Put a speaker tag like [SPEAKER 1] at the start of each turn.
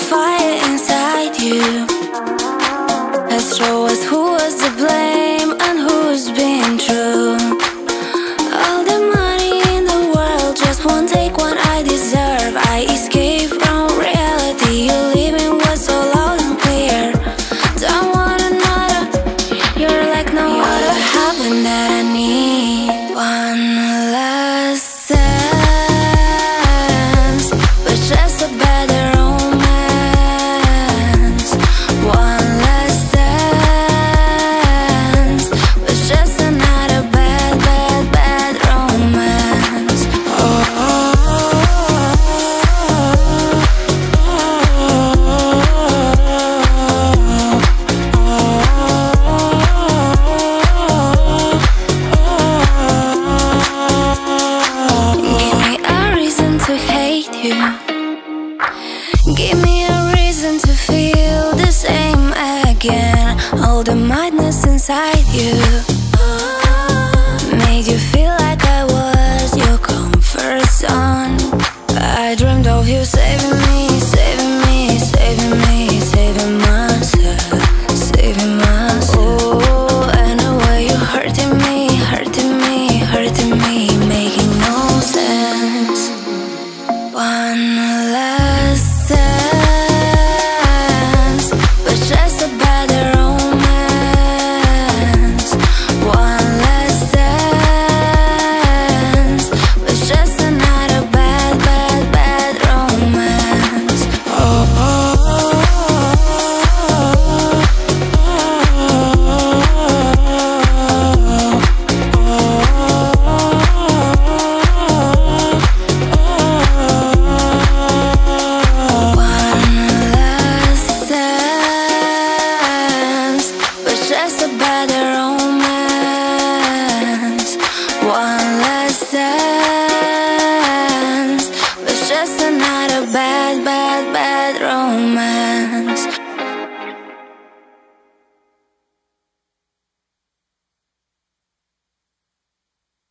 [SPEAKER 1] fire inside you has shown us who was to blame and who's been true. All the money in the world just won't take what I deserve. I escape from reality. You leaving was so loud and clear. Don't want another. You're like no other. Happened that I need one last chance, but just a better romance. One last chance, but just another bad, bad, bad romance. Give me a reason to hate you. Give me a reason to feel the same again. All the madness inside you made you feel like I was your comfort zone. I dreamed of you saving me, saving me, saving me, saving myself, saving myself. Oh, and the way you're hurting me, hurting me, hurting me, making no sense. One last chance, but just a better romance. One last chance, but just another bad, bad, bad romance. One last chance, but just a better romance. One last chance, but just another bad, bad, bad